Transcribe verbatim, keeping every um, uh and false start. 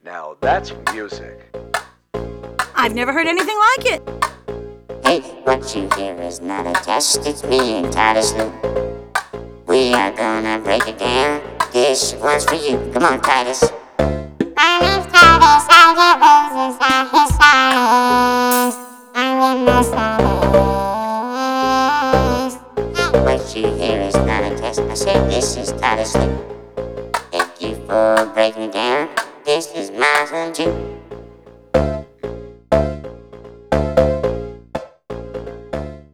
Now that's music. I've never heard anything like it. Hey, what you hear is not a test, it's me and Titus Lou. We are gonna break it down. This one's for you. Come on, Titus. My name's Titus, I get roses at his stylist. I'm in the stylist. What you hear is not a test. I said this is Titus Lou. Thank you for breaking it down. This is Miles and June.